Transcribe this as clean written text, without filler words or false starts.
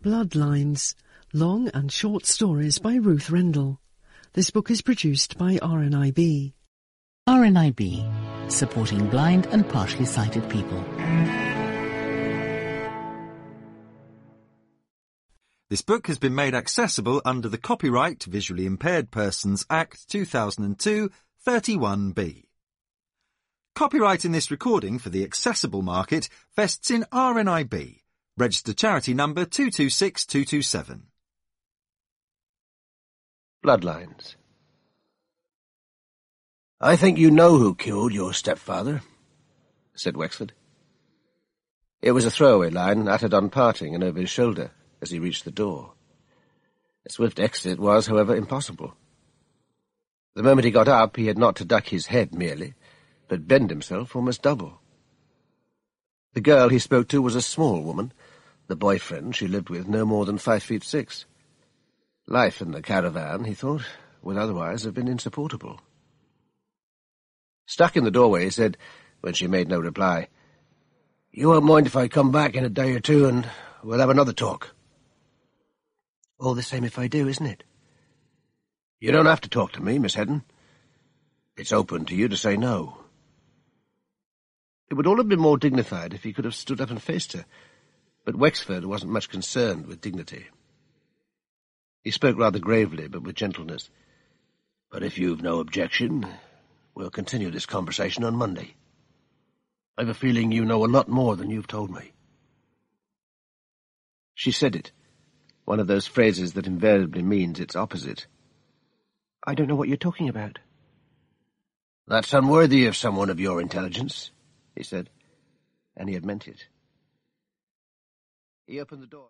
Bloodlines, long and short stories by Ruth Rendell. This book is produced by RNIB. RNIB, supporting blind and partially sighted people. This book has been made accessible under the Copyright Visually Impaired Persons Act 2002, 31B. Copyright in this recording for the accessible market vests in RNIB, registered charity number 226227. Bloodlines. "I think you know who killed your stepfather," said Wexford. It was a throwaway line uttered on parting and over his shoulder as he reached the door. A swift exit was, however, impossible. The moment he got up, he had not to duck his head merely, but bend himself almost double. The girl he spoke to was a small woman, the boyfriend she lived with no more than 5'6". Life in the caravan, he thought, would otherwise have been insupportable. Stuck in the doorway, he said, when she made no reply, "You won't mind if I come back in a day or two and we'll have another talk?" "All the same if I do, isn't it?" "You don't have to talk to me, Miss Hedden. It's open to you to say no." It would all have been more dignified if he could have stood up and faced her, but Wexford wasn't much concerned with dignity. He spoke rather gravely, but with gentleness. "But if you've no objection, we'll continue this conversation on Monday. I've a feeling you know a lot more than you've told me." She said it, one of those phrases that invariably means its opposite. "I don't know what you're talking about." "That's unworthy of someone of your intelligence," he said, and he had meant it. He opened the door.